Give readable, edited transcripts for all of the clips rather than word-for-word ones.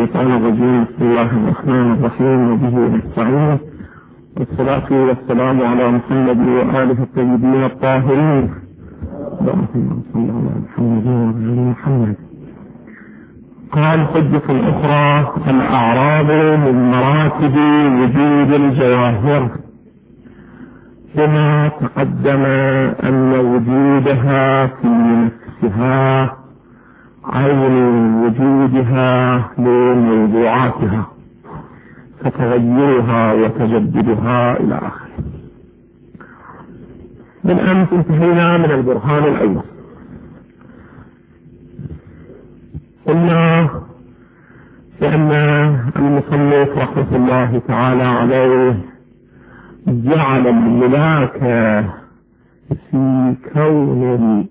الشيطان الرجيم. بسم الله الرحمن الرحيم، وبه نستعين، والصلاة والسلام على محمد وآله الطيبين الطاهرين. اللهم صل على محمد وعلى محمد. قال: حجة أخرى: الأعراض من مراتب وجود الجواهر، كما تقدم أن وجودها في نفسها عين وجودها لموضوعاتها، فتغيرها وتجددها إلى آخره. بالأمس انتهينا من البرهان الأول. قلنا بأن المصنف رحمة الله تعالى عليه جعل الملاك في كون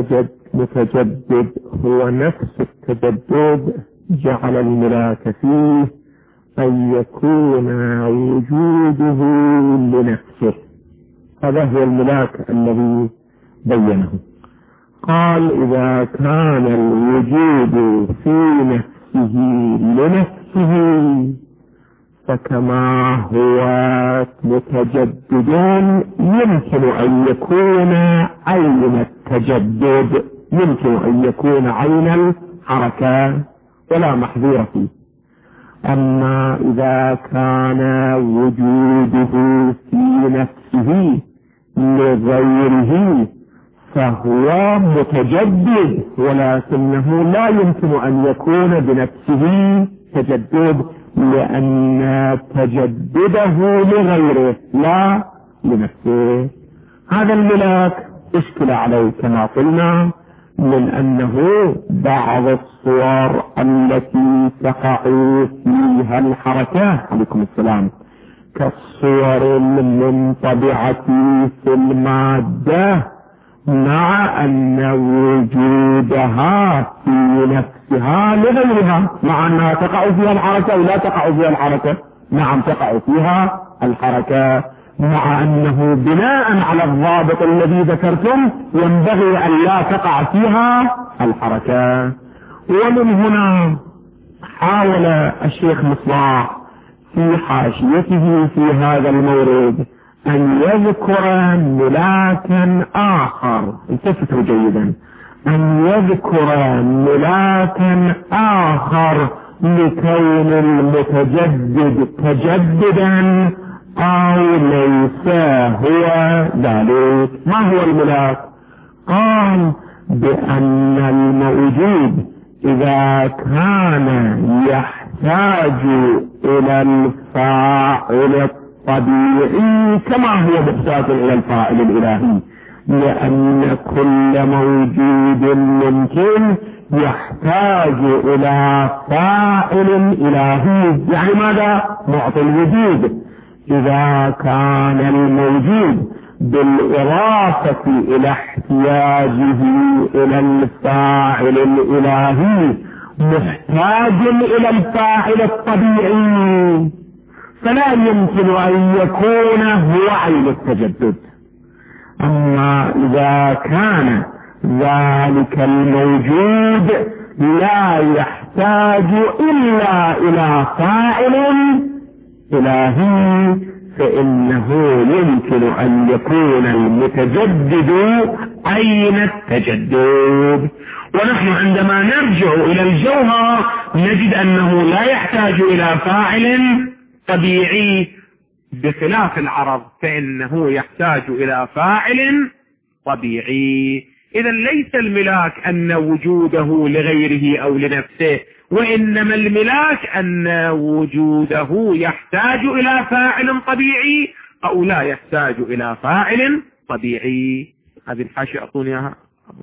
المتجدد هو نفس التجدد، جعل الملاك فيه أن يكون وجوده لنفسه. هذا هو الملاك الذي بينه. قال: إذا كان الوجود في نفسه لنفسه، فكما هو متجدد يمكن أن يكون عين التجدد، يمكن أن يكون عين الحركة ولا محذور فيه. أما إذا كان وجوده في نفسه لغيره فهو متجدد، ولكنه لا يمكن أن يكون بنفسه تجدد، لأن تجدده لغيره لا لنفسه. هذا الملاك اشكل عليه كما قلنا من أنه بعض الصور التي تقع فيها الحركة عليكم السلام كالصور المنطبعة في المادة، مع أن وجودها في نفسها لغيرها، مع أنها تقع فيها الحركة أو لا تقع فيها الحركة. نعم تقع فيها الحركة، مع أنه بناء على الضابط الذي ذكرتم ينبغي أن لا تقع فيها الحركة. ومن هنا حاول الشيخ مصباح في حاشيته في هذا المورد أن يذكر ملاكا آخر، التفتوا جيدا، أن يذكر ملاكا آخر لكون المتجدد تجددا أو ليس هو ذلك. ما هو الملاك؟ قال: بأن الموجود إذا كان يحتاج إلى الفاعل الطبيعي كما هو محتاج إلى الفاعل الإلهي، لأن كل موجود ممكن يحتاج إلى فاعل إلهي، يعني ماذا؟ معطي الوجود. إذا كان الموجود بالإضافة إلى احتياجه إلى الفاعل الإلهي محتاج إلى الفاعل الطبيعي، فلا يمكن أن يكون هو عين التجدد. أما إذا كان ذلك الموجود لا يحتاج إلا إلى فاعل إلهي، فإنه يمكن أن يكون المتجدد عين التجدد. ونحن عندما نرجع إلى الجوهر نجد أنه لا يحتاج إلى فاعل طبيعي، بخلاف العرض فإنه يحتاج إلى فاعل طبيعي. إذا ليس الملاك أن وجوده لغيره أو لنفسه، وإنما الملاك أن وجوده يحتاج إلى فاعل طبيعي أو لا يحتاج إلى فاعل طبيعي. هذه الحاشية أعطوني إياها.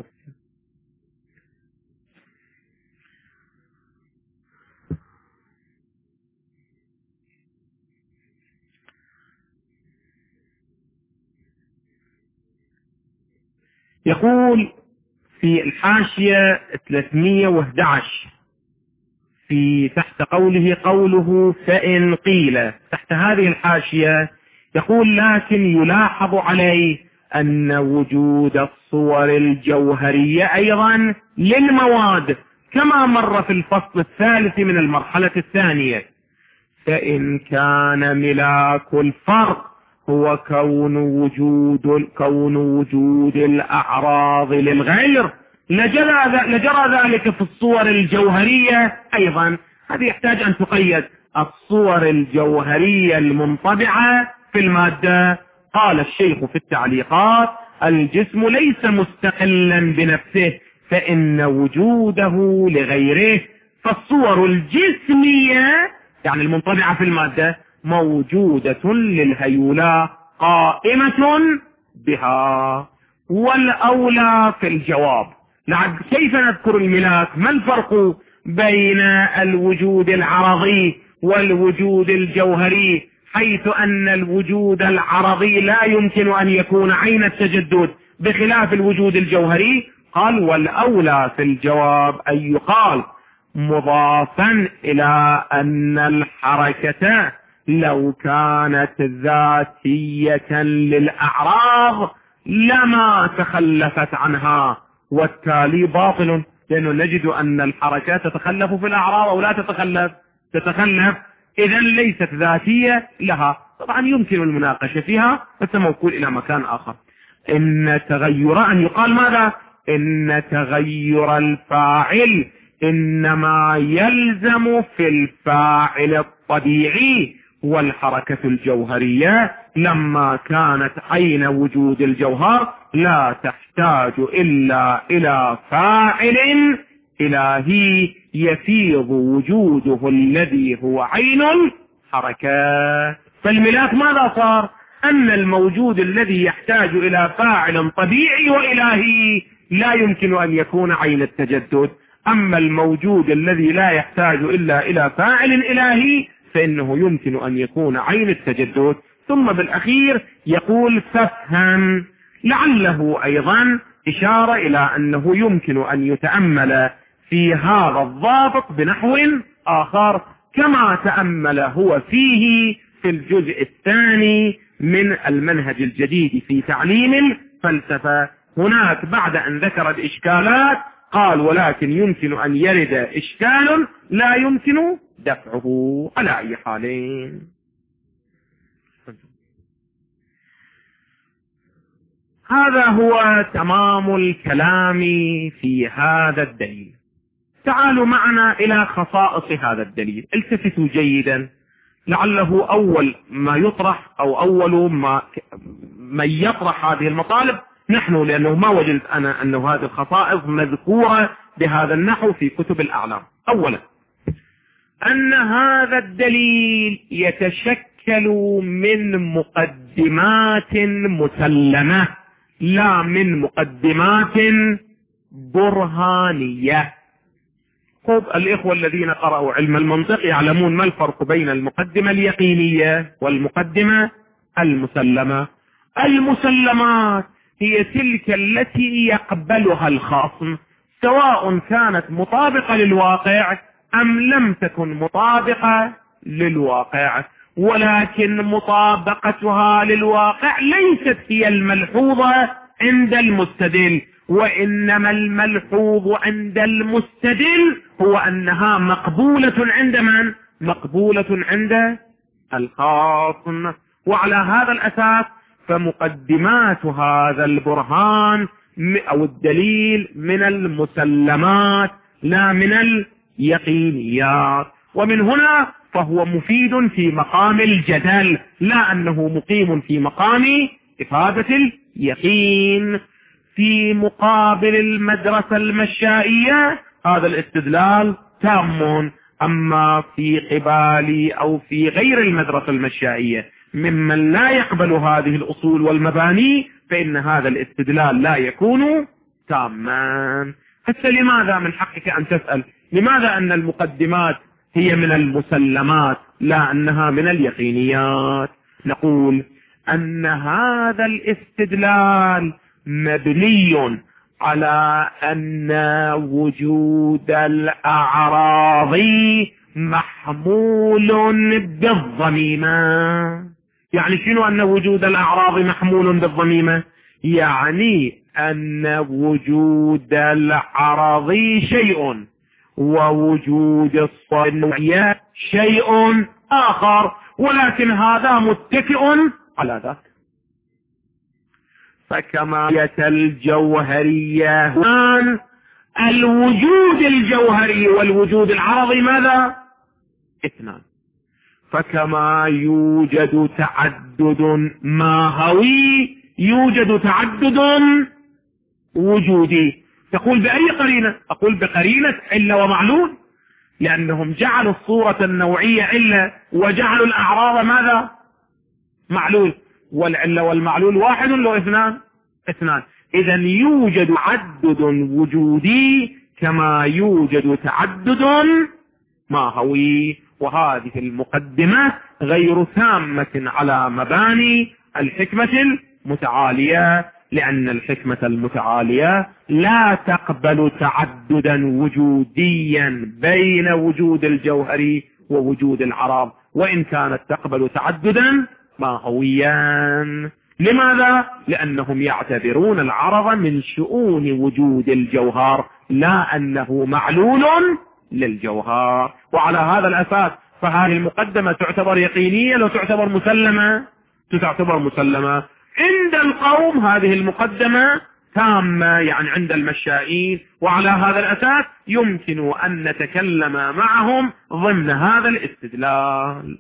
يقول في الحاشية 311 في تحت قوله فإن قيل، تحت هذه الحاشية يقول: لكن يلاحظ عليه أن وجود الصور الجوهرية أيضا للمواد كما مر في الفصل الثالث من المرحلة الثانية. فإن كان ملاك الفرق هو كون وجود الأعراض للغير لجرى ذلك في الصور الجوهرية أيضا. هذه يحتاج أن تقيد. الصور الجوهرية المنطبعة في المادة، قال الشيخ في التعليقات: الجسم ليس مستقلا بنفسه فإن وجوده لغيره. فالصور الجسمية يعني المنطبعة في المادة موجودة للهيولة قائمة بها. والأولى في الجواب كيف نذكر الملاك؟ ما الفرق بين الوجود العرضي والوجود الجوهري، حيث أن الوجود العرضي لا يمكن أن يكون عين التجدد بخلاف الوجود الجوهري؟ قال: والأولى في الجواب أن يقال مضافا إلى أن الحركة لو كانت ذاتية للأعراض لما تخلفت عنها، والتالي باطل، لأنه نجد أن الحركة تتخلف في الأعراض أو لا تتخلف، إذا ليست ذاتية لها. طبعا يمكن المناقشة فيها بس موكول إلى مكان آخر. إن تغير، أن يقال ماذا؟ إن تغير الفاعل إنما يلزم في الفاعل الطبيعي، والحركة الجوهرية لما كانت عين وجود الجوهر لا تحتاج إلا إلى فاعل إلهي يفيض وجوده الذي هو عين الحركة. فالملاك ماذا صار؟ أن الموجود الذي يحتاج إلى فاعل طبيعي وإلهي لا يمكن أن يكون عين التجدد. أما الموجود الذي لا يحتاج إلا إلى فاعل إلهي فإنه يمكن أن يكون عين التجدد. ثم بالأخير يقول: فافهم، لعله أيضا إشارة إلى أنه يمكن أن يتأمل في هذا الضابط بنحو آخر كما تأمل هو فيه في الجزء الثاني من المنهج الجديد في تعليم الفلسفة. هناك بعد أن ذكر الإشكالات قال: ولكن يمكن أن يرد إشكال لا يمكن دفعه على أي حال. هذا هو تمام الكلام في هذا الدليل. تعالوا معنا إلى خصائص هذا الدليل. التفتوا جيدا، لعله أول ما يطرح أو أول ما يطرح هذه المطالب نحن، لأنه ما وجدت أنا أن هذه الخصائص مذكورة بهذا النحو في كتب الأعلام. أولا أن هذا الدليل يتشكل من مقدمات مسلمة لا من مقدمات برهانية. خذ الإخوة الذين قرأوا علم المنطق يعلمون ما الفرق بين المقدمة اليقينية والمقدمة المسلمة. المسلمات هي تلك التي يقبلها الخصم سواء كانت مطابقة للواقع أم لم تكن مطابقة للواقع، ولكن مطابقتها للواقع ليست هي الملحوظة عند المستدل، وإنما الملحوظ عند المستدل هو أنها مقبولة عند من؟ مقبولة عند الخاصم. وعلى هذا الأساس فمقدمات هذا البرهان أو الدليل من المسلمات لا من اليقينيات، ومن هنا فهو مفيد في مقام الجدل لا أنه مقيم في مقام إفادة اليقين. في مقابل المدرسة المشائية هذا الاستدلال تام، أما في قبال أو في غير المدرسة المشائية ممن لا يقبل هذه الأصول والمباني فإن هذا الاستدلال لا يكون تاما. حتى لماذا من حقك أن تسأل لماذا أن المقدمات هي من المسلمات لا أنها من اليقينيات؟ نقول أن هذا الاستدلال مبني على أن وجود الأعراض محمول بالضميمة. يعني شنو أن وجود الأعراض محمول بالضميمة؟ يعني أن وجود العرض شيء ووجود الصور النوعية شيء آخر، ولكن هذا متكئ على ذاك. فكما الجوهرية الوجود الجوهري والوجود العرضي ماذا؟ اثنان. فكما يوجد تعدد ماهوي يوجد تعدد وجودي. تقول بأي قرينة؟ أقول بقرينة علة ومعلول، لأنهم جعلوا الصورة النوعية علة وجعلوا الأعراض ماذا؟ معلول، والعلة والمعلول واحد لو اثنان؟ اثنان. إذا يوجد تعدد وجودي كما يوجد تعدد ماهوي. وهذه المقدمة غير تامة على مباني الحكمة المتعالية، لأن الحكمة المتعالية لا تقبل تعددا وجوديا بين وجود الجوهري ووجود العرض، وإن كانت تقبل تعددا ماهويا. لماذا؟ لأنهم يعتبرون العرض من شؤون وجود الجوهر، لا أنه معلول للجوهر. وعلى هذا الأساس فهذه المقدمة تعتبر يقينية لو تعتبر مسلمة؟ تعتبر مسلمة. عند القوم هذه المقدمة تامة، يعني عند المشائين. وعلى هذا الأساس يمكن أن نتكلم معهم ضمن هذا الاستدلال.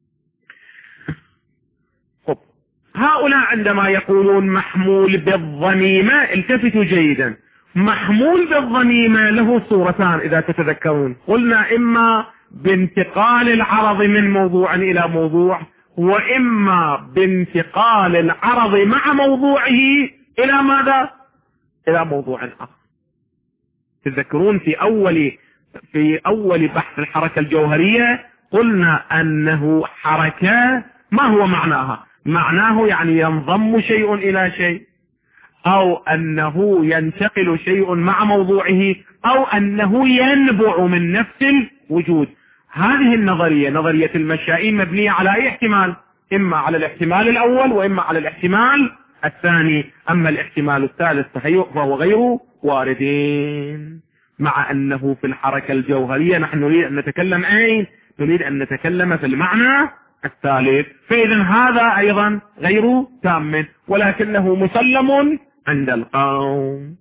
هؤلاء عندما يقولون محمول بالضميمة، التفتوا جيدا، محمول بالضميمة له صورتان إذا تتذكرون. قلنا إما بانتقال العرض من موضوع إلى موضوع، وإما بانتقال العرض مع موضوعه إلى ماذا؟ إلى موضوع آخر. تذكرون في أول بحث الحركة الجوهرية قلنا أنه حركة ما هو معناها؟ معناه يعني ينضم شيء إلى شيء، أو أنه ينتقل شيء مع موضوعه، أو أنه ينبع من نفس الوجود. هذه النظرية نظرية المشائين مبنية على أي احتمال؟ إما على الاحتمال الأول وإما على الاحتمال الثاني. أما الاحتمال الثالث فهو غير واردين. مع أنه في الحركة الجوهرية نحن نريد أن نتكلم أين؟ نريد أن نتكلم في المعنى الثالث. فإذا هذا أيضا غير تام، ولكنه مسلم عند القوم.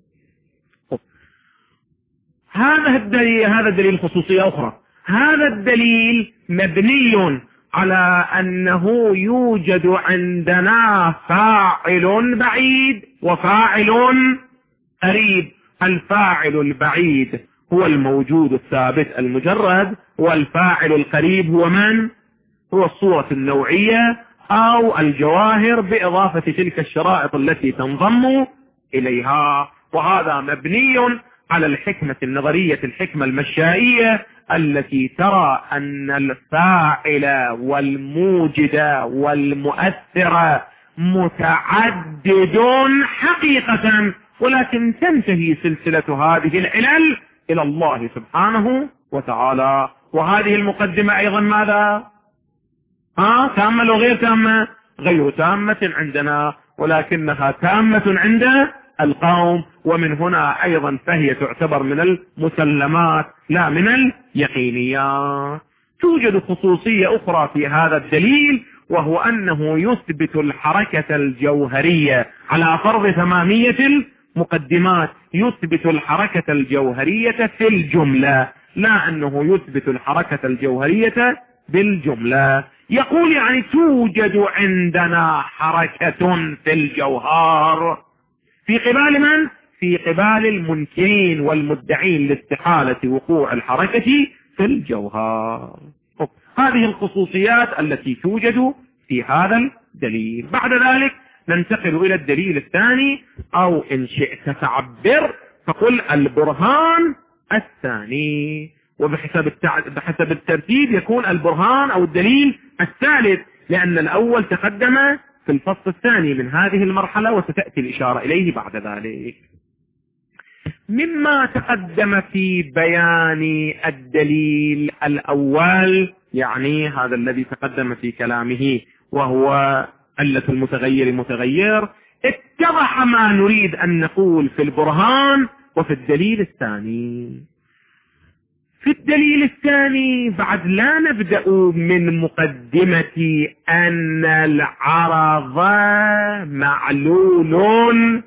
هذا الدليل خصوصية أخرى. هذا الدليل مبني على أنه يوجد عندنا فاعل بعيد وفاعل قريب. الفاعل البعيد هو الموجود الثابت المجرد، والفاعل القريب هو من؟ هو الصورة النوعية أو الجواهر بإضافة تلك الشرائط التي تنضم إليها. وهذا مبني على الحكمة النظرية، الحكمة المشائية التي ترى أن الفاعل والموجد والمؤثر متعدد حقيقة، ولكن تنتهي سلسلة هذه العلل إلى الله سبحانه وتعالى. وهذه المقدمة أيضا ماذا؟ تامة أو غير تامة؟ غير تامة عندنا، ولكنها تامة عند القوم. ومن هنا أيضا فهي تعتبر من المسلمات لا من اليقينيات. توجد خصوصية أخرى في هذا الدليل، وهو أنه يثبت الحركة الجوهرية على فرض ثمانية المقدمات. يثبت الحركة الجوهرية في الجملة، لا أنه يثبت الحركة الجوهرية بالجملة. يقول يعني توجد عندنا حركة في الجوهر في قبال من؟ في قبال المنكرين والمدعين لاستحالة وقوع الحركة في الجوهر. هذه الخصوصيات التي توجد في هذا الدليل. بعد ذلك ننتقل إلى الدليل الثاني، أو إن شئت تعبر فقل البرهان الثاني. وبحسب الترتيب يكون البرهان أو الدليل الثالث، لأن الأول تقدم في الفصل الثاني من هذه المرحلة، وستأتي الإشارة إليه بعد ذلك. مما تقدم في بيان الدليل الأول، يعني هذا الذي تقدم في كلامه وهو علة المتغير متغير، اتضح ما نريد أن نقول في البرهان وفي الدليل الثاني. في الدليل الثاني بعد لا نبدأ من مقدمة أن العرض معلول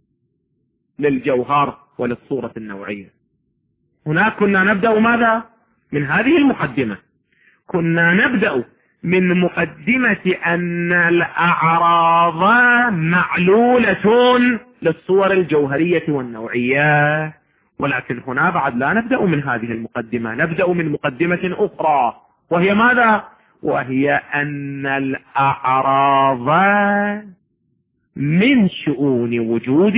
للجوهر وللصورة النوعية. هناك كنا نبدأ ماذا؟ من هذه المقدمة كنا نبدأ من مقدمة أن الأعراض معلولة للصور الجوهرية والنوعية، ولكن هنا بعد لا نبدأ من هذه المقدمة، نبدأ من مقدمة أخرى، وهي ماذا؟ وهي أن الأعراض من شؤون وجود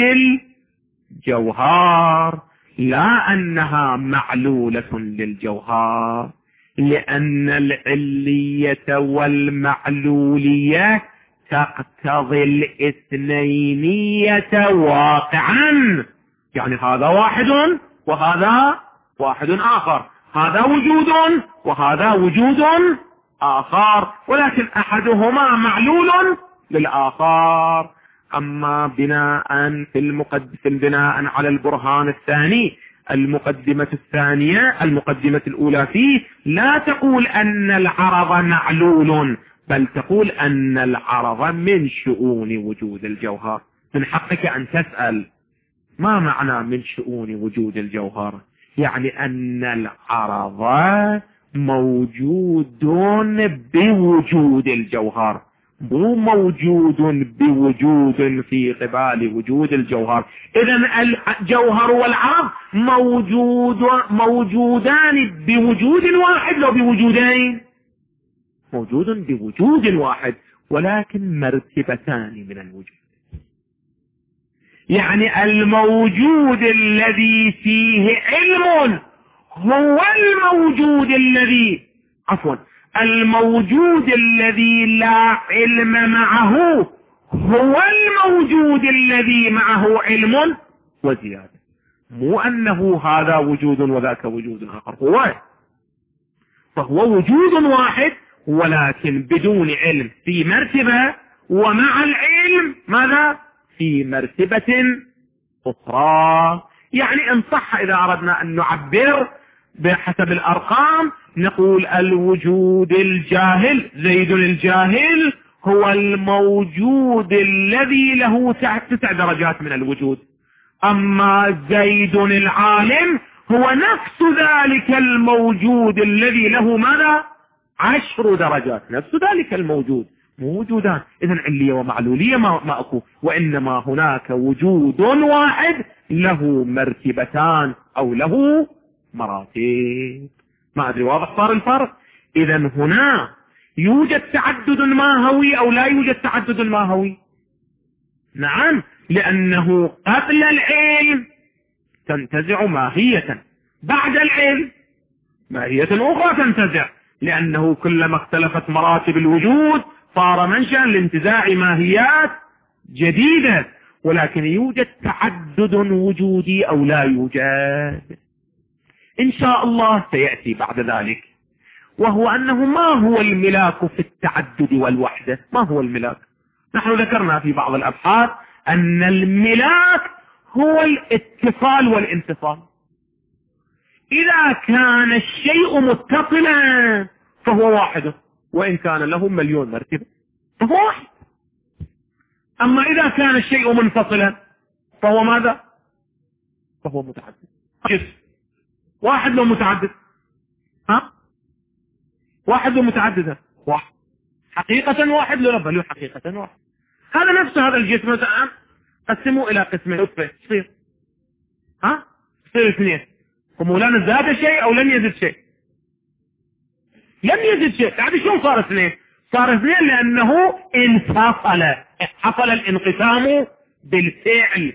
الجوهر، لا أنها معلولة للجوهر، لأن العلية والمعلولية تقتضي الاثنينية واقعا، يعني هذا واحد وهذا واحد آخر، هذا وجود وهذا وجود آخر، ولكن أحدهما معلول للآخر. أما بناء بناء على البرهان الثاني، المقدمة الثانية المقدمة الأولى فيه لا تقول أن العرض معلول، بل تقول أن العرض من شؤون وجود الجوهر. من حقك أن تسأل ما معنى من شؤون وجود الجوهر؟ يعني أن العرض موجود بوجود الجوهر، مو موجود بوجود في قبال وجود الجوهر. إذن الجوهر والعرض موجودان بوجود واحد لو بوجودين، موجود بوجود واحد ولكن مرتبتان من الوجود. يعني الموجود الذي فيه علم هو الموجود الموجود الذي لا علم معه هو الموجود الذي معه علم وزيادة، مو أنه هذا وجود وذاك وجود آخر، فهو وجود واحد ولكن بدون علم في مرتبة، ومع العلم ماذا؟ في مرتبة أخرى. يعني إن صح إذا أردنا أن نعبر بحسب الأرقام نقول الوجود الجاهل، زيد الجاهل هو الموجود الذي له 9 درجات من الوجود، أما زيد العالم هو نفس ذلك الموجود الذي له ماذا؟ 10 درجات، نفس ذلك الموجود موجودان. إذن علية ومعلولية ما أكو، وإنما هناك وجود واحد له مرتبتان أو له مراتب. ما أدري واضح صار الفرق؟ إذن هنا يوجد تعدد ماهوي أو لا يوجد تعدد ماهوي؟ نعم، لأنه قبل العلم تنتزع ماهية، بعد العلم ماهية أخرى تنتزع، لأنه كلما اختلفت مراتب الوجود صار منشأ لانتزاع ماهيات جديدة. ولكن يوجد تعدد وجودي أو لا يوجد؟ إن شاء الله سيأتي بعد ذلك، وهو أنه ما هو الملاك في التعدد والوحدة؟ ما هو الملاك؟ نحن ذكرنا في بعض الأبحاث أن الملاك هو الاتصال والانفصال. إذا كان الشيء متصلا فهو واحد، وإن كان له مليون مرتبة فهو واحد. أما إذا كان الشيء منفصلا فهو ماذا؟ فهو متعدد. جسم واحد لو متعدد، واحد لو متعدد واحد، حقيقة واحد لو بل حقيقة واحد. هذا نفسه هذا الجسم الآن قسموه إلى قسمين، يصير يصير 2. هم لن زاد شيء أو لن يزد شيء؟ لم يزد شيء. يعني شو صار 2؟ صار 2 لأنه انفصل، حصل الانقسام بالفعل.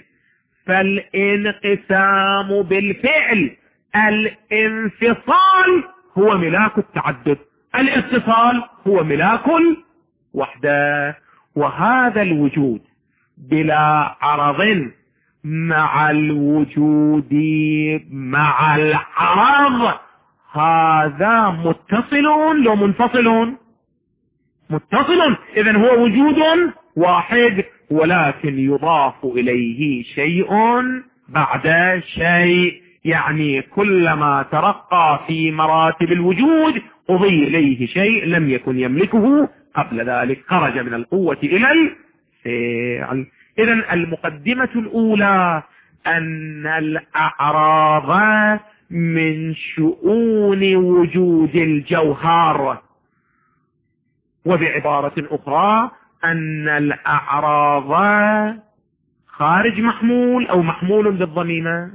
فالانقسام بالفعل، الانفصال هو ملاك التعدد، الاتصال هو ملاك الوحدة. وهذا الوجود بلا عرض مع الوجود مع العرض هذا متصل لو منفصل؟ متصل. إذن هو وجود واحد ولكن يضاف إليه شيء بعد شيء. يعني كلما ترقى في مراتب الوجود أضي إليه شيء لم يكن يملكه قبل ذلك، خرج من القوة إلى الفعل. إذن المقدمة الأولى أن الأعراض من شؤون وجود الجوهر، وبعبارة أخرى أن الأعراض خارج محمول أو محمول بالضميمة،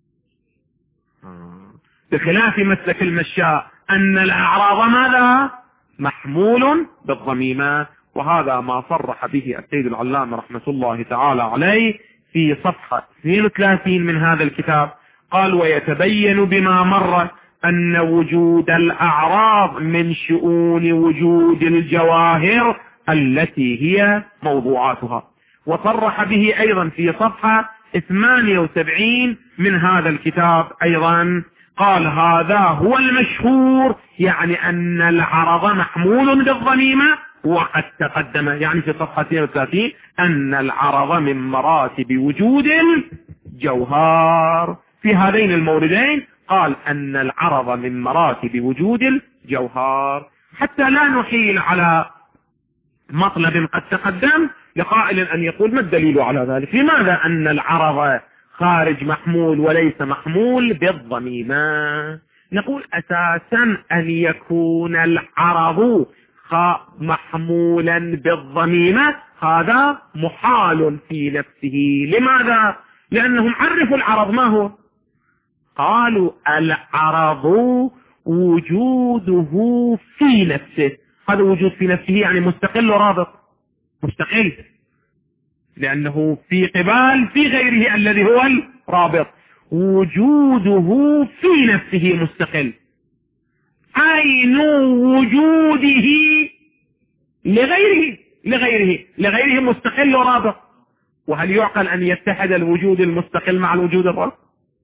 بخلاف مسلك المشاء أن الأعراض ماذا؟ محمول بالضميمة. وهذا ما صرح به السيد العلامة رحمة الله تعالى عليه في صفحة 32 من هذا الكتاب. قال: ويتبين بما مر أن وجود الأعراض من شؤون وجود الجواهر التي هي موضوعاتها. وصرح به أيضا في صفحة 78 من هذا الكتاب أيضا، قال: هذا هو المشهور، يعني أن العرض محمول بالضميمة، وقد تقدم يعني في صفحة 32 أن العرض من مراتب وجود الجوهر. في هذين الموردين قال أن العرض من مراتب وجود الجوهر، حتى لا نحيل على مطلب قد تقدم لقائل أن يقول: ما الدليل على ذلك؟ لماذا أن العرض خارج محمول وليس محمول بالضميمة؟ نقول: أساسا أن يكون العرض محمولا بالضميمة هذا محال في نفسه. لماذا؟ لأنهم عرفوا العرض ما هو، قالوا: العرض وجوده في نفسه. هذا وجود في نفسه يعني مستقل ورابط، مستقل، لأنه في قبال في غيره الذي هو الرابط. وجوده في نفسه مستقل، عين وجوده لغيره مستقل ورابط. وهل يعقل أن يتحد الوجود المستقل مع الوجود الرابط؟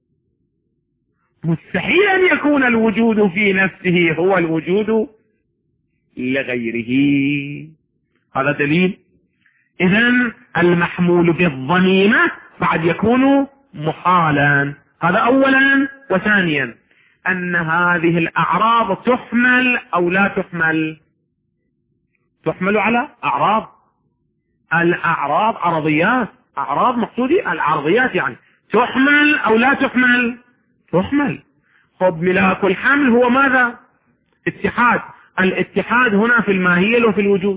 مستحيل أن يكون الوجود في نفسه هو الوجود لغيره. هذا دليل. إذن المحمول بالضميمة بعد يكون محالا. هذا أولا. وثانيا أن هذه الأعراض تحمل أو لا تحمل؟ تحمل على أعراض. الأعراض عرضيات، أعراض مقصودي العرضيات، يعني تحمل أو لا تحمل؟ تحمل. خب ملاك الحمل هو ماذا؟ اتحاد. الاتحاد هنا في الماهية وفي الوجود.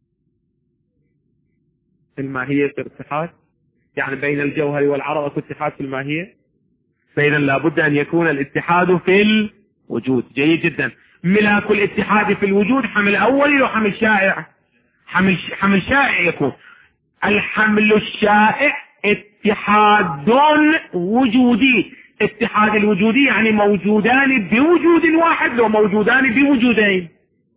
في الماهية في الاتحاد، يعني بين الجوهر والعرض في اتحاد في الماهية، فإذا لابد أن يكون الاتحاد في الوجود. جيد جدا. ملاك الاتحاد في الوجود حمل أولي وحمل شائع. حمل شائع يكون. الحمل الشائع اتحاد وجودي. اتحاد الوجودي يعني موجودان بوجود واحد وموجودان بوجودين.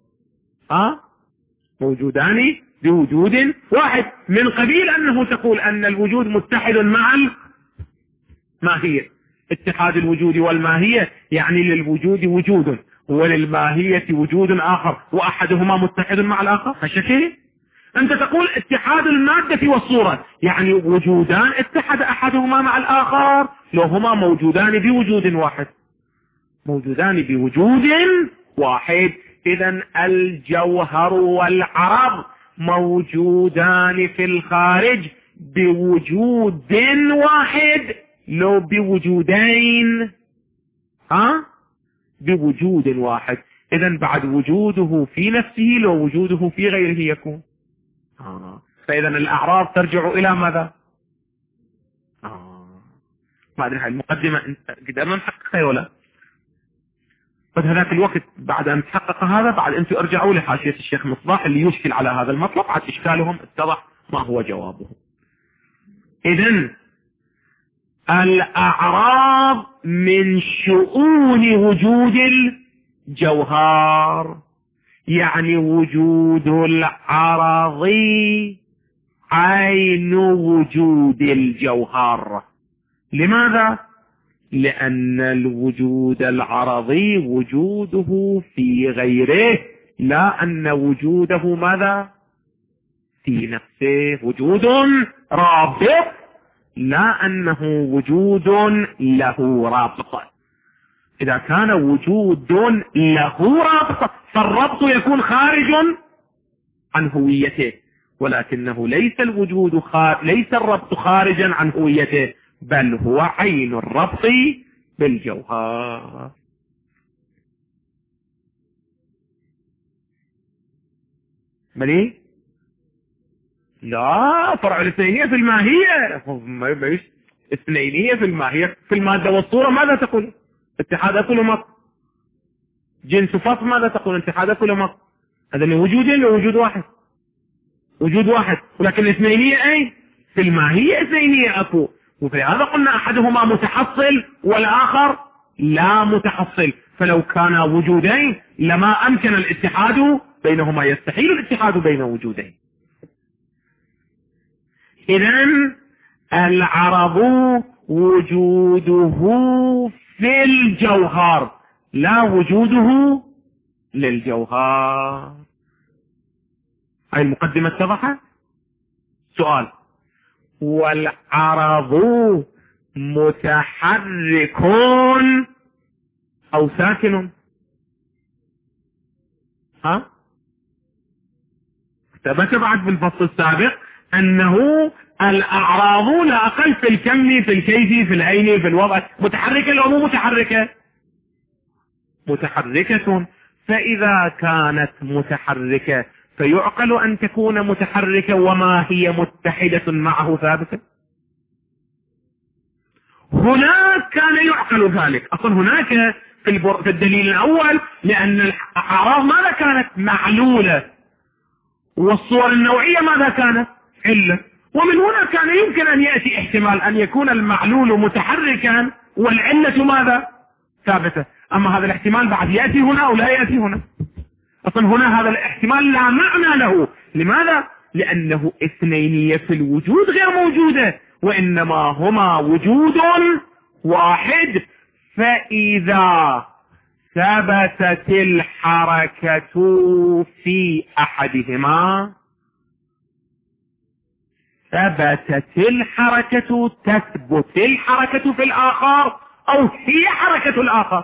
موجودان بوجود واحد، من قبيل أنه تقول أن الوجود متحد مع الماهية. اتحاد الوجود والماهية يعني للوجود وجود وللماهية وجود آخر، وأحدهما متحد مع الآخر. هالشكل أنت تقول اتحاد المادة والصورة، يعني وجودان اتحد أحدهما مع الآخر لو هما موجودان بوجود واحد. موجودان بوجود واحد. إذن الجوهر والعرض موجودان في الخارج بوجود واحد لو بوجودين بوجود واحد. إذن بعد وجوده في نفسه لو وجوده في غيره يكون. فإذا الأعراض ترجع إلى ماذا؟ ما أدري هاي المقدمة قدرنا نحققها ولا؟ بعد هذاك الوقت بعد أن تحقق هذا بعد أنتم ارجعوا لحاشية الشيخ مصباح اللي يشكل على هذا المطلب، عاد إشكالهم اتضح ما هو جوابه. إذن الأعراض من شؤون وجود الجوهر، يعني وجود العرض عين وجود الجوهر. لماذا؟ لأن الوجود العرضي وجوده في غيره، لا أن وجوده ماذا؟ في نفسه. وجود رابط لا أنه وجود له رابط. إذا كان وجود له رابط فالربط يكون خارج عن هويته، ولكنه ليس الربط خارجا عن هويته، بل هو عين الربط بالجوهر. ملي؟ لا، فرع الاثنينية في الماهية، اثنينية في الماهية. في المادة والصورة ماذا تقول؟ اتحاد كل مط. جنس فصل ماذا تقول؟ اتحاد كل مط. هذا من وجودين لوجود واحد، وجود واحد. ولكن الاثنينية اي؟ في الماهية اثنينية اكو، وفي هذا قلنا احدهما متحصل والاخر لا متحصل. فلو كان وجودين لما امكن الاتحاد بينهما، يستحيل الاتحاد بين وجودين. اذن العرض وجوده في الجوهر لا وجوده للجوهر. هاي المقدمة اتضحت؟ سؤال: والعرض متحرك او ساكن؟ ها؟ ثبت بعد في الفصل السابق انه الاعراض لا اقل في الكم في الكيف في العين في الوضع متحركة او مو متحركة؟ متحركة. فاذا كانت متحركة فيعقل ان تكون متحركة وما هي متحدة معه ثابتة. هناك كان يعقل ذلك. اصلا هناك في الدليل الاول لان الاعراض ماذا كانت؟ معلولة، والصور النوعية ماذا كانت؟ علة. ومن هنا كان يمكن ان يأتي احتمال ان يكون المعلول متحركا والعلة ماذا؟ ثابتة. اما هذا الاحتمال بعد يأتي هنا او لا يأتي هنا. اصلا هنا هذا الاحتمال لا معنى له. لماذا؟ لانه اثنينية في الوجود غير موجودة، وانما هما وجود واحد. فاذا ثبتت الحركة في احدهما ثبتت الحركة، تثبت الحركة في الاخر او هي حركة الاخر.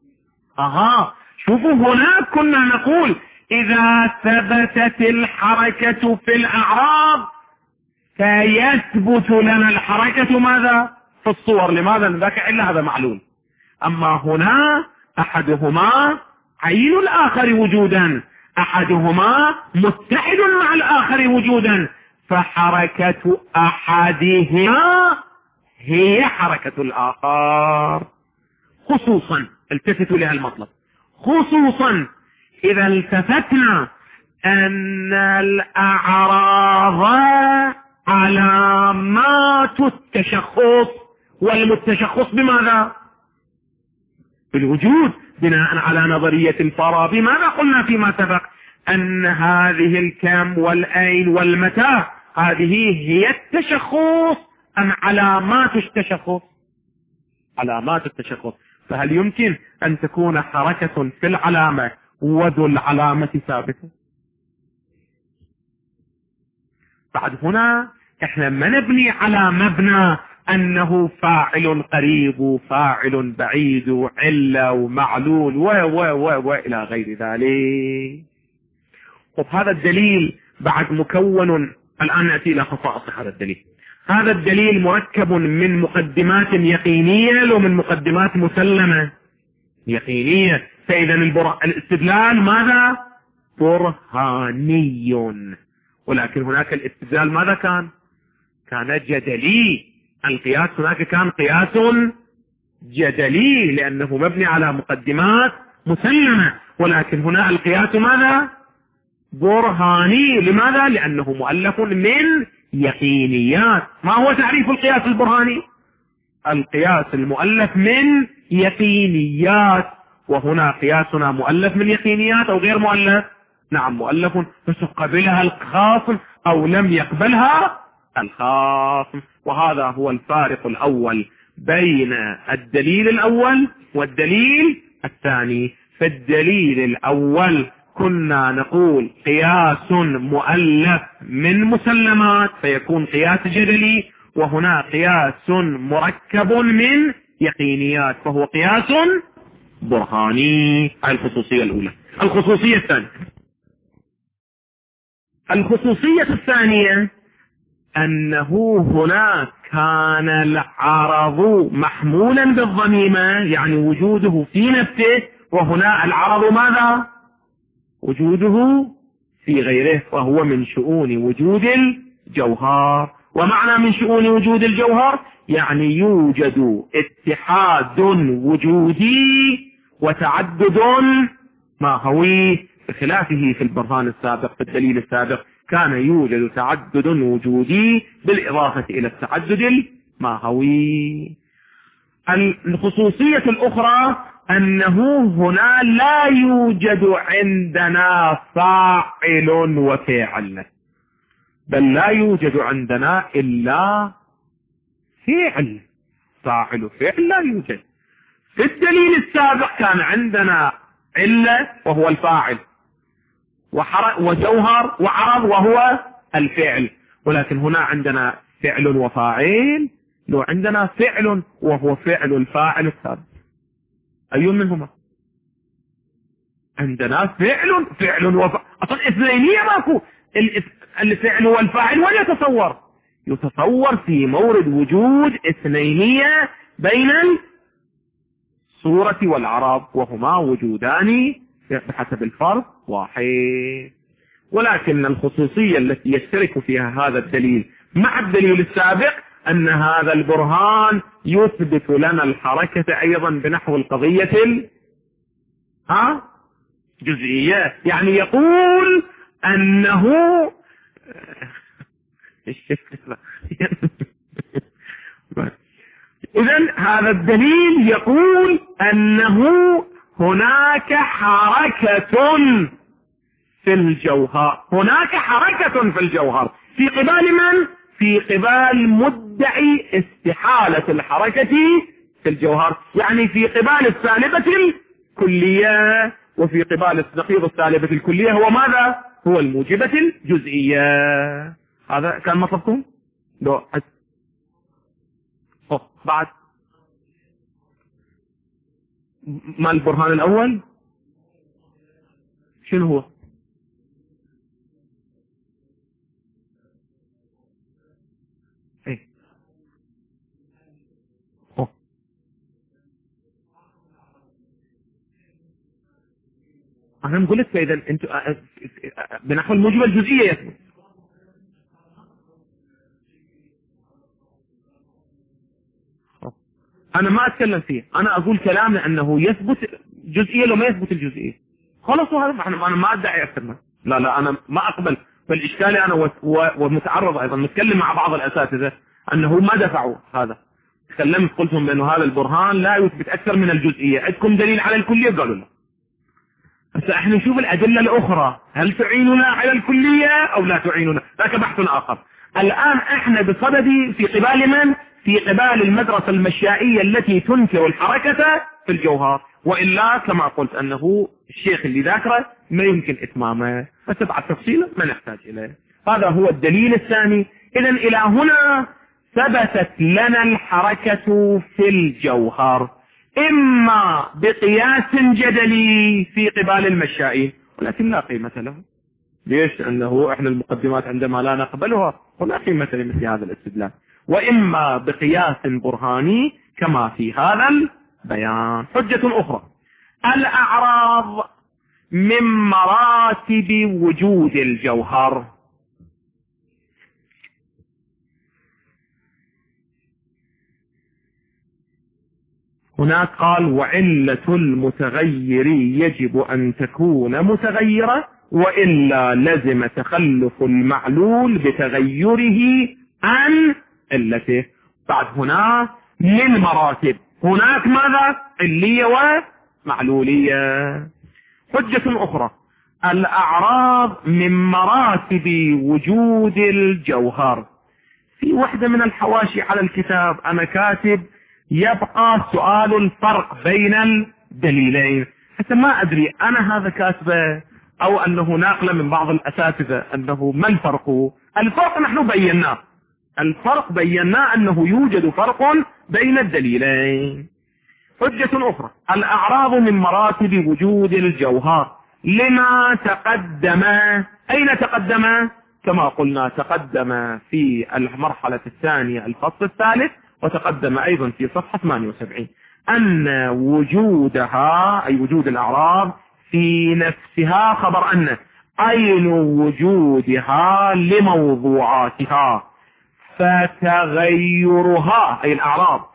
شوفوا هناك كنا نقول اذا ثبتت الحركة في الاعراض فيثبت لنا الحركة ماذا؟ في الصور. لماذا؟ لذلك إلا هذا معلوم. اما هنا احدهما عين الاخر وجودا، احدهما متحد مع الاخر وجودا، فحركة احدهما هي حركة الاخر. خصوصا التفتوا لها المطلب، خصوصا اذا التفتنا ان الاعراض علامات التشخص، والمتشخص بماذا؟ بالوجود، بناء على نظرية الفارابي. ماذا قلنا فيما سبق؟ ان هذه الكم والاين والمتى هذه هي التشخص ام علامات التشخص؟ علامات التشخص. فهل يمكن ان تكون حركة في العلامة وذو العلامة ثابتة؟ بعد هنا احنا ما نبني على مبنى انه فاعل قريب وفاعل بعيد وعلة ومعلول والى غير ذلك. وهذا الدليل بعد مكون. الان نأتي الى خصائص هذا الدليل. هذا الدليل مركب من مقدمات يقينية ومن مقدمات مسلمة يقينية. فاذا الاستدلال ماذا؟ برهاني. ولكن هناك الاستدلال ماذا كان؟ كان جدلي. القياس هناك كان قياس جدلي لانه مبني على مقدمات مسلمة. ولكن هنا القياس ماذا؟ برهاني. لماذا؟ لانه مؤلف من يقينيات. ما هو تعريف القياس البرهاني؟ القياس المؤلف من يقينيات. وهنا قياسنا مؤلف من يقينيات او غير مؤلف؟ نعم مؤلف، بس قبلها الخاصم او لم يقبلها الخاصم. وهذا هو الفارق الاول بين الدليل الاول والدليل الثاني. فالدليل الاول كنا نقول قياس مؤلف من مسلمات فيكون قياس جدلي، وهنا قياس مركب من يقينيات، فهو قياس برهاني. الخصوصية الأولى. الخصوصية الثانية، الخصوصية الثانية أنه هناك كان العرض محمولا بالضميمة، يعني وجوده في نفسه، وهنا العرض ماذا؟ وجوده في غيره، وهو من شؤون وجود الجوهر. ومعنى من شؤون وجود الجوهر يعني يوجد اتحاد وجودي وتعدد ماهوي، بخلافه في البرهان السابق، في الدليل السابق كان يوجد تعدد وجودي بالإضافة إلى التعدد الماهوي. الخصوصية الأخرى أنه هنا لا يوجد عندنا فاعل وفاعل، بل لا يوجد عندنا إلا فعل، فاعل وفعل لا يوجد. في الدليل السابق كان عندنا علة وهو الفاعل، وجوهر وعرض وهو الفعل، ولكن هنا عندنا فعل وفاعل، لو عندنا فعل وهو فعل الفاعل السابق، أي منهما؟ عندنا فعل وفاعل، أصلا اثنينية ماكو. الفعل والفاعل ولا يتصور في مورد وجود اثنينية بين الصورة والعرض، وهما وجودان بحسب الفرض واحد. ولكن الخصوصية التي يشترك فيها هذا الدليل مع الدليل السابق أن هذا البرهان يثبت لنا الحركة أيضا بنحو القضية جزئية، يعني يقول أنه إذن هذا الدليل يقول أنه هناك حركة في الجوهر، هناك حركة في الجوهر في قبال من؟ في قبال مدعي استحالة الحركة في الجوهر، يعني في قبال السالبة الكلية، وفي قبال النقيض السالبة الكلية هو ماذا؟ هو الموجبة الجزئية. هذا كان مطلبكم؟ بعد ما البرهان الأول شنو هو؟ ايه انا بقول لك فاذا انتم بنحو الموجبة الجزئية يثبت. انا ما اتكلم فيه، انا اقول كلام انه يثبت جزئية لو ما يثبت الجزئية خلاص. هذا انا ما ادعي اكثر منه. لا انا ما اقبل. فالاشكال انا ومتعرض ايضا نتكلم مع بعض الاساتذة انه ما دفعوا هذا. تكلمت قلت لهم بانه هذا البرهان لا يثبت اكثر من الجزئية، عندكم دليل على الكلية؟ قالوا لا. بس احنا نشوف الادلة الاخرى هل تعيننا على الكلية او لا تعيننا، ذاك بحث اخر. الان احنا بصدد في قبال من؟ في قبال المدرسة المشائية التي تنكر الحركة في الجوهر، وإلا كما قلت أنه الشيخ اللي ذاكره ما يمكن إتمامه، بس بعد تفصيله ما نحتاج إليه. هذا هو الدليل الثاني. إذن إلى هنا ثبتت لنا الحركة في الجوهر، إما بقياس جدلي في قبال المشائي ولكن لا قيمة له. ليش؟ أنه إحنا المقدمات عندما لا نقبلها ولا قيمة لمثل هذا الاستدلال، وإما بقياس برهاني كما في هذا البيان. حجة أخرى: الأعراض من مراتب وجود الجوهر. هناك قال: وعلة المتغير يجب أن تكون متغيرة، وإلا لزم تخلف المعلول بتغيره عن علته. بعد هنا من مراتب، هناك ماذا؟ علية ومعلولية. حجة أخرى: الأعراض من مراتب وجود الجوهر. في وحدة من الحواشي على الكتاب أنا كاتب: يبقى سؤال الفرق بين الدليلين. حتى ما أدري أنا هذا كاتبه أو أنه ناقل من بعض الأساتذة أنه ما الفرق. الفرق نحن بيناه، الفرق بينا أنه يوجد فرق بين الدليلين. حجة أخرى: الأعراض من مراتب وجود الجوهر لما تقدم. أين تقدم؟ كما قلنا تقدم في المرحلة الثانية الفصل الثالث، وتقدم أيضا في صفحة 78 أن وجودها أي وجود الأعراض في نفسها خبر أن أين وجودها لموضوعاتها، فتغيرها أي الأعراض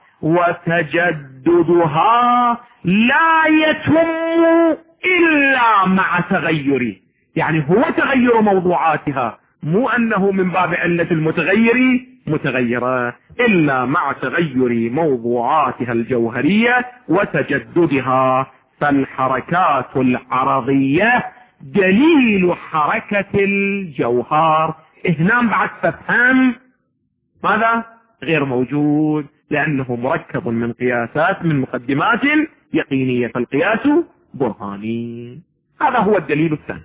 وتجددها لا يتم إلا مع تغيره. يعني هو تغير موضوعاتها، مو أنه من باب علة المتغير متغيرة، إلا مع تغير موضوعاتها الجوهرية وتجددها. فالحركات العرضية دليل حركة الجوهر. هنا بعد تفهم ماذا؟ غير موجود، لأنه مركب من قياسات من مقدمات يقينية، فالقياس برهاني. هذا هو الدليل الثاني.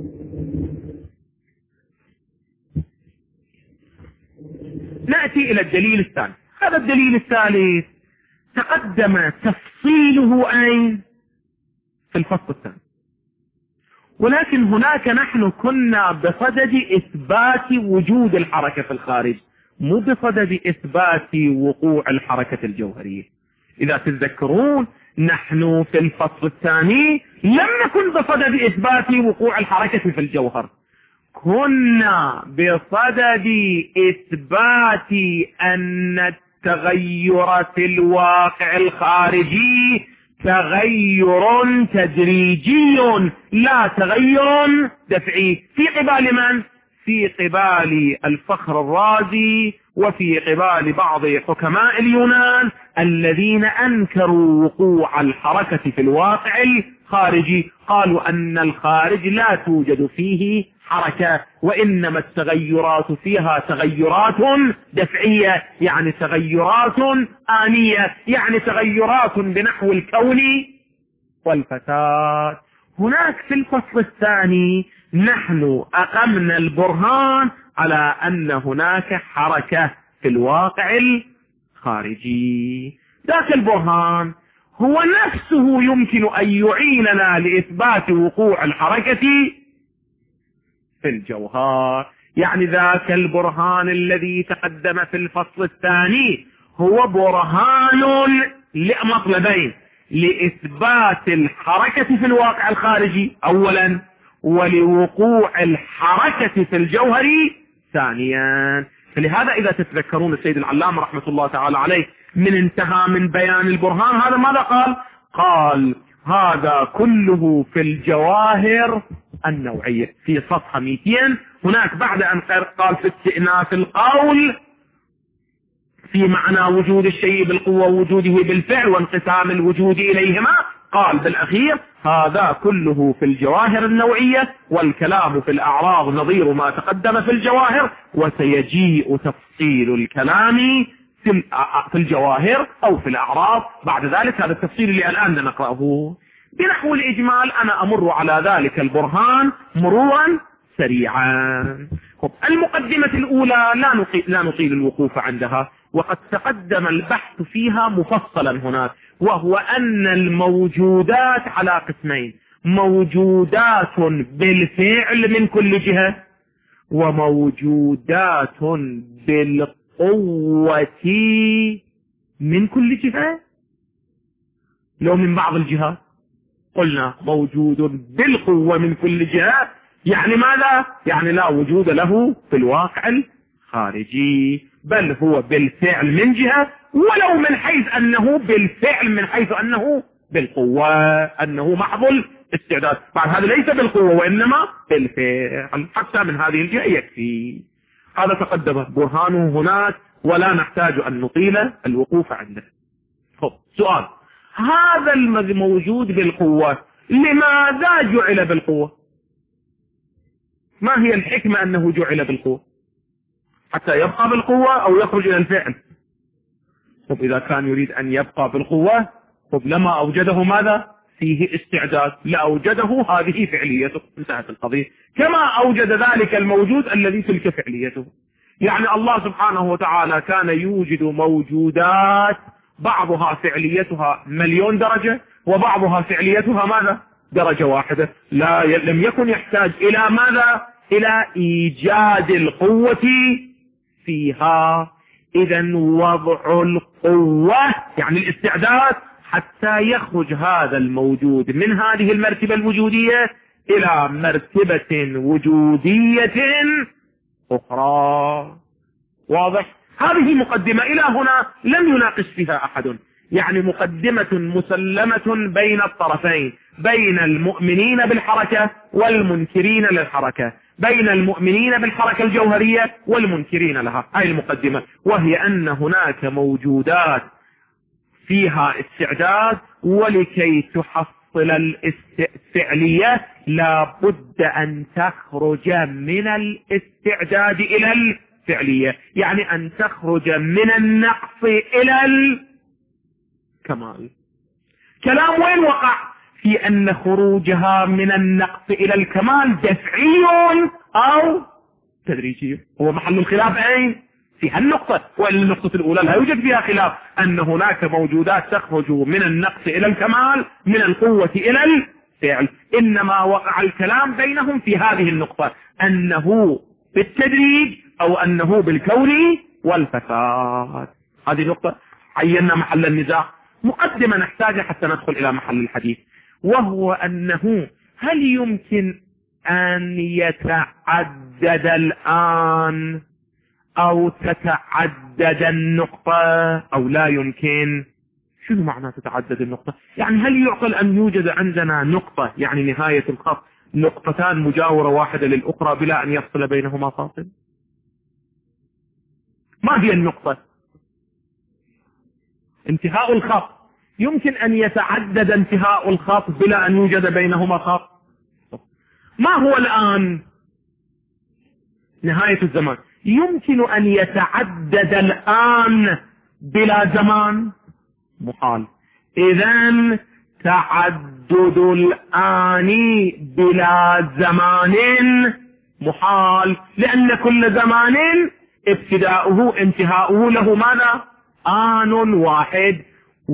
نأتي إلى الدليل الثالث. هذا الدليل الثالث تقدم تفصيله أين؟ في الفصل الثاني، ولكن هناك نحن كنا بصدد إثبات وجود الحركة في الخارج، مو بصدد إثبات وقوع الحركة الجوهرية. إذا تتذكرون نحن في الفصل الثاني لم نكن بصدد إثبات وقوع الحركة في الجوهر، كنا بصدد إثبات أن التغير في الواقع الخارجي تغير تدريجي لا تغير دفعي. في قبال من؟ في قبال الفخر الرازي وفي قبال بعض حكماء اليونان الذين أنكروا وقوع الحركة في الواقع الخارجي. قالوا أن الخارج لا توجد فيه حركة، وإنما التغيرات فيها تغيرات دفعية، يعني تغيرات آنية، يعني تغيرات بنحو الكون والفتات. هناك في الفصل الثاني نحن أقمنا البرهان على أن هناك حركة في الواقع الخارجي. ذاك البرهان هو نفسه يمكن أن يعيننا لإثبات وقوع الحركة في الجوهر. يعني ذاك البرهان الذي تقدم في الفصل الثاني هو برهان لمطلبين: لإثبات الحركة في الواقع الخارجي أولا، ولوقوع الحركة في الجوهر ثانيا. فلهذا إذا تتذكرون السيد العلامة رحمة الله تعالى عليه من انتهى من بيان البرهان هذا ماذا قال؟ قال هذا كله في الجواهر النوعية في صفحة 200. هناك بعد أن قال في استئناف القول في معنى وجود الشيء بالقوة ووجوده بالفعل وانقسام الوجود إليهما، قال بالأخير هذا كله في الجواهر النوعية، والكلام في الأعراض نظير ما تقدم في الجواهر، وسيجيء تفصيل الكلام في الجواهر أو في الأعراض بعد ذلك. هذا التفصيل اللي الآن نقرأه بنحو الإجمال. أنا أمر على ذلك البرهان مرورا سريعا. المقدمة الأولى لا نطيل الوقوف عندها، وقد تقدم البحث فيها مفصلا هناك، وهو أن الموجودات على قسمين: موجودات بالفعل من كل جهة، وموجودات بالقوة من كل جهة. لو من بعض الجهات قلنا موجود بالقوة من كل جهة، يعني ماذا؟ يعني لا وجود له في الواقع الخارجي، بل هو بالفعل من جهة، ولو من حيث أنه بالفعل من حيث أنه بالقوة، أنه محض الاستعداد. بعد هذا ليس بالقوة وإنما بالفعل، حتى من هذه الجهة يكفي. هذا تقدم برهانه هناك ولا نحتاج أن نطيل الوقوف عنده. سؤال: هذا الموجود بالقوة لماذا جعل بالقوة؟ ما هي الحكمة أنه جعل بالقوة؟ حتى يبقى بالقوة أو يخرج إلى الفعل؟ إذا كان يريد أن يبقى بالقوة لما أوجده ماذا؟ فيه استعداد، لا أوجده هذه فعليته، انتهت القضية. كما أوجد ذلك الموجود الذي تلك فعليته. يعني الله سبحانه وتعالى كان يوجد موجودات بعضها فعليتها 1,000,000 درجة وبعضها فعليتها ماذا؟ درجة واحدة. لم يكن يحتاج إلى ماذا؟ إلى إيجاد القوة فيها. إذا وضع القوة يعني الاستعداد حتى يخرج هذا الموجود من هذه المرتبة الوجودية إلى مرتبة وجودية أخرى. واضح؟ هذه مقدمة إلى هنا لم يناقش فيها أحد، يعني مقدمة مسلمة بين الطرفين، بين المؤمنين بالحركة والمنكرين للحركة، بين المؤمنين بالحركة الجوهرية والمنكرين لها. هذه المقدمة، وهي أن هناك موجودات فيها استعداد، ولكي تحصل الفعلية لا بد أن تخرج من الاستعداد إلى الفعلية، يعني أن تخرج من النقص إلى الكمال. كلام وين وقع؟ في أن خروجها من النقص إلى الكمال دفعي أو تدريجي. هو محل الخلاف أين؟ في هالنقطة. وإن النقطة الأولى لا يوجد فيها خلاف، أن هناك موجودات تخرج من النقص إلى الكمال، من القوة إلى الفعل. إنما وقع الكلام بينهم في هذه النقطة، أنه بالتدريج أو أنه بالكون والفساد. هذه نقطة عينا محل النزاع. مقدمة نحتاجها حتى ندخل إلى محل الحديث، وهو أنه هل يمكن أن يتعدد الآن أو تتعدد النقطة أو لا يمكن؟ شنو معنى تتعدد النقطة؟ يعني هل يعقل أن يوجد عندنا نقطة يعني نهاية الخط نقطتان مجاورة واحدة للأخرى بلا أن يفصل بينهما فاصل؟ ما هي النقطة؟ انتهاء الخط. يمكن أن يتعدد انتهاء الخط بلا أن يوجد بينهما خط. ما هو الآن؟ نهاية الزمان. يمكن أن يتعدد الآن بلا زمان؟ محال. إذن تعدد الآن بلا زمان محال، لأن كل زمان ابتداؤه انتهاؤه له ماذا؟ آن واحد،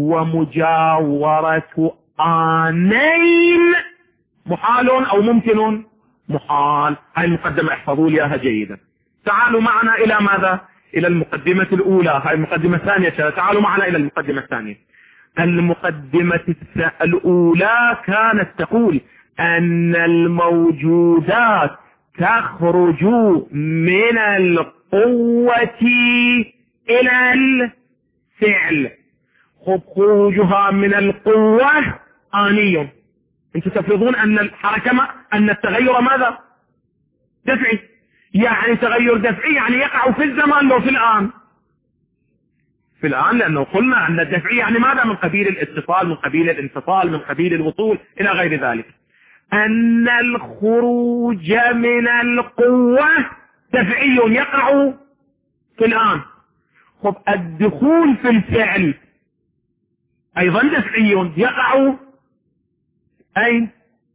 ومجاورة آنين محال أو ممكن؟ محال. هاي المقدمة احفظوا لي اياها جيدا. تعالوا معنا إلى ماذا؟ إلى المقدمة الأولى. هاي المقدمة الثانية. تعالوا معنا إلى المقدمة الثانية. المقدمة الأولى كانت تقول أن الموجودات تخرج من القوة إلى الفعل. خروجها من القوة آني. انتم تفرضون أن الحركة أن التغير ماذا؟ دفعي. يعني تغير دفعي يعني يقع في الزمان لو في الآن. في الآن، لأنه قلنا أن الدفعي يعني ماذا؟ من قبيل الاتصال، من قبيل الانفصال، من قبيل الوصول إلى غير ذلك. أن الخروج من القوة دفعي يقع في الآن. خب الدخول في الفعل أيضا دفعي يقع أين؟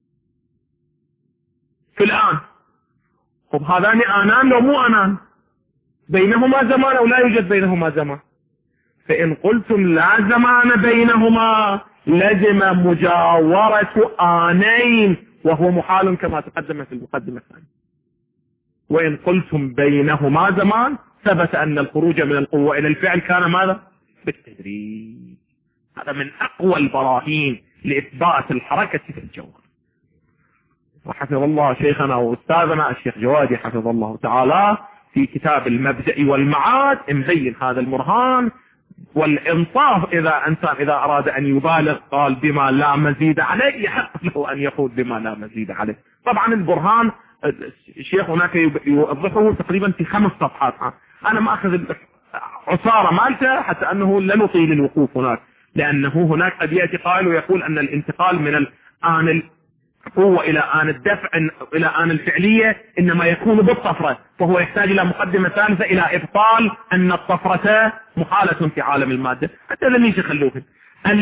في الآن. خب هذان آنان لو مو آنان؟ بينهما زمان أو لا يوجد بينهما زمان؟ فإن قلتم لا زمان بينهما لزم مجاورة آنين، وهو محال كما تقدم في المقدمة الثانية. وإن قلتم بينهما زمان ثبت أن الخروج من القوة إلى الفعل كان ماذا؟ بالتدريج. هذا من أقوى البراهين لإثبات الحركة في الجوهر. وحفظ الله شيخنا وأستاذنا الشيخ جوادي حفظ الله تعالى في كتاب المبدأ والمعاد مبين هذا المرهان. والإنصاف إذا أراد أن يبالغ قال بما لا مزيد عليه، يحق له أن يقول بما لا مزيد عليه. طبعا البرهان الشيخ هناك يوضحه تقريبا في 5 صفحات. أنا ما أخذ عصارة مالته حتى أنه لا نطيل الوقوف هناك، لأنه هناك قد يأتي قائل ويقول أن الانتقال من الآن القوة إلى آن الدفع إلى آن الفعلية إنما يكون بالطفرة، فهو يحتاج إلى مقدمة ثالثة إلى إبطال أن الطفرة محالة في عالم المادة، حتى لم يخلوه.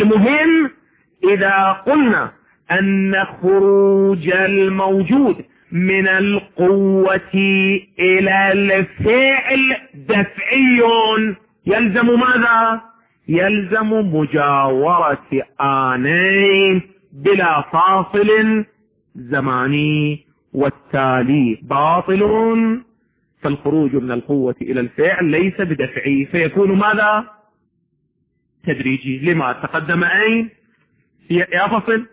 المهم إذا قلنا أن خروج الموجود من القوة إلى الفعل دفعي، يلزم ماذا؟ يلزم مجاورة آنين بلا فاصل زماني، والتالي باطل، فالخروج من القوة إلى الفعل ليس بدفعي، فيكون ماذا؟ تدريجي. لما تقدم أين يا فصل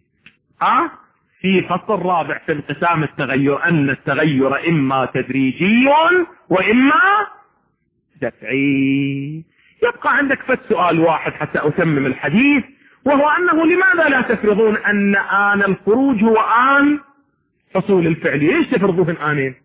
في فصل رابع في انقسام التغير أن التغير إما تدريجي وإما دفعي. يبقى عندك سؤال واحد حتى أتمم الحديث، وهو أنه لماذا لا تفرضون أن آن الخروج هو آن حصول الفعل؟ ليش تفرضوهن آنين؟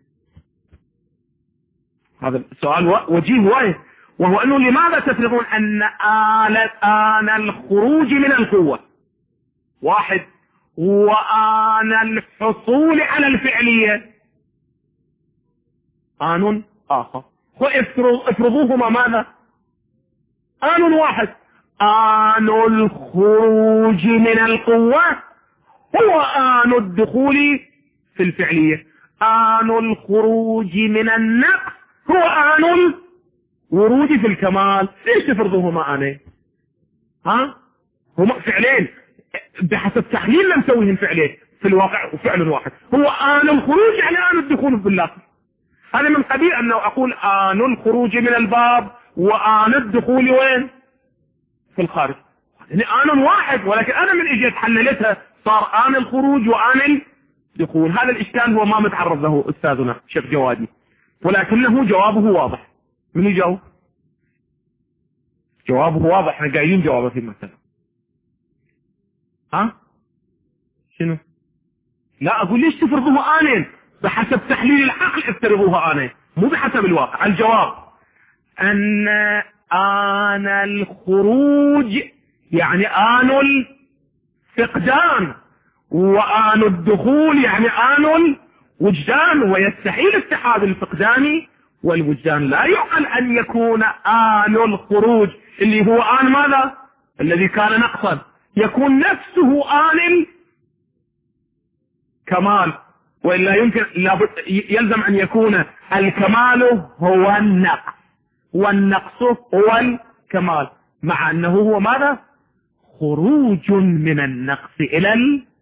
هذا السؤال وجيه واحد، وهو أنه لماذا تفرضون أن آن الخروج من القوة واحد وآن الحصول على الفعلية آن آخر، افرضوهما ماذا؟ آن واحد. آن الخروج من القوة هو آن الدخول في الفعلية، آن الخروج من النقص هو آن الورود في الكمال. ليش تفرضوهما آنين؟ هما فعلين بحسب تحليلنا نسويهم فعلين في الواقع وفعل واحد، هو آن الخروج يعني آن الدخول في الله. هذا من قبيل أنه أقول آن الخروج من الباب وآن الدخول وين؟ في الخارج، يعني آن واحد، ولكن أنا من إجيت حللتها صار آن الخروج وآن الدخول. هذا الإشكال هو ما متعرض له أستاذنا شيخ جوادي، ولكنه جوابه واضح. من يجاوب؟ جوابه واضح، احنا قايلين جوابه في المسألة. شنو؟ لا أقول ليش تفرضوها آنين؟ بحسب تحليل العقل افترضوها آنين، مو بحسب الواقع. الجواب أن آن الخروج يعني آن الفقدان، وآن الدخول يعني آن الوجدان، ويستحيل اتحاد الفقدان والوجدان. لا يعقل أن يكون آن الخروج اللي هو آن ماذا؟ الذي كان نقصا، يكون نفسه آن الكمال، وإلا يمكن يلزم أن يكون الكمال هو النقص والنقص هو الكمال، مع أنه هو ماذا؟ خروج من النقص إلى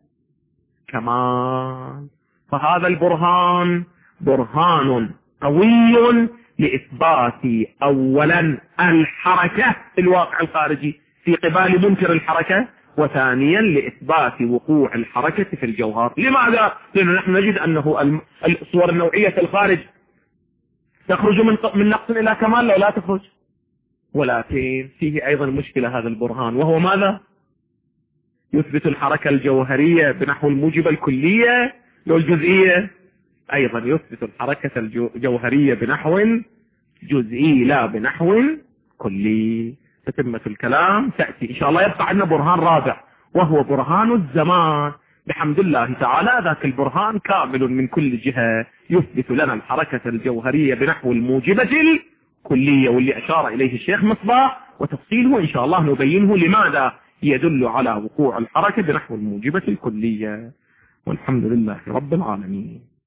الكمال. فهذا البرهان برهان قوي لإثبات أولا الحركة في الواقع الخارجي في قبال منكر الحركة، وثانيا لإثبات وقوع الحركة في الجوهر. لماذا؟ لأنه نحن نجد أنه الصور النوعية في الخارج تخرج من نقص إلى كمال لو لا تخرج، ولكن فيه أيضا مشكلة هذا البرهان، وهو ماذا؟ يثبت الحركة الجوهرية بنحو الموجبة الكلية لو الجزئية، أيضا يثبت الحركة الجوهرية بنحو جزئي لا بنحو كلي. تتمة الكلام تأتي إن شاء الله. يبقى عندنا برهان رابع وهو برهان الزمان. بحمد الله تعالى ذاك البرهان كامل من كل جهة، يثبت لنا الحركة الجوهرية بنحو الموجبة الكلية، واللي أشار إليه الشيخ مصباح، وتفصيله إن شاء الله نبينه لماذا يدل على وقوع الحركة بنحو الموجبة الكلية. والحمد لله رب العالمين.